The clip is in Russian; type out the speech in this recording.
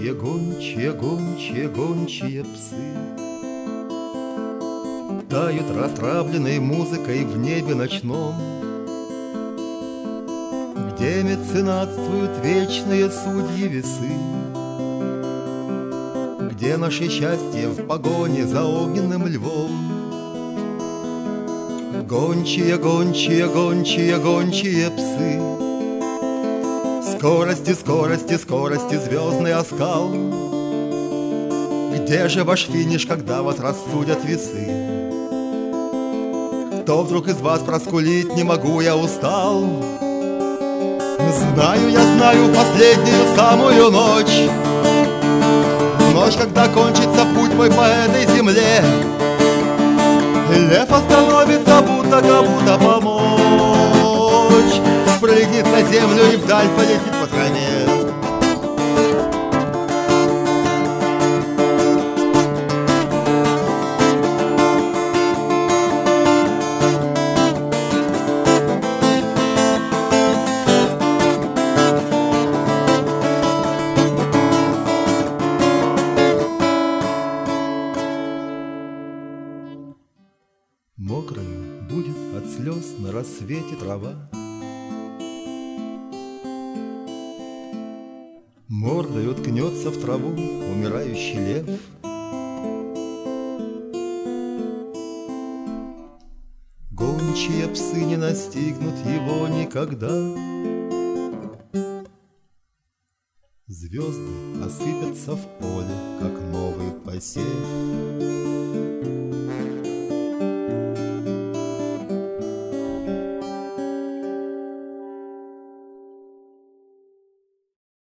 Гончие, гончие, гончие, гончие псы тают расстравленной музыкой в небе ночном, где меценатствуют вечные судьи весы, где наше счастье в погоне за огненным львом. Гончие, гончие, гончие, гончие псы, скорости, скорости, скорости, звездный оскал. Где же ваш финиш, когда вас рассудят весы? Кто вдруг из вас проскулит: не могу, я устал? Знаю, я знаю последнюю самую ночь, ночь, когда кончится путь мой по этой земле. Лев остановится, будто кому-то помочь, спрыгнет на землю и вдаль полетит по траве. Мокрою будет от слез на рассвете трава, мордой уткнется в траву умирающий лев. Гончие псы не настигнут его никогда. Звезды осыпятся в поле, как новый посев.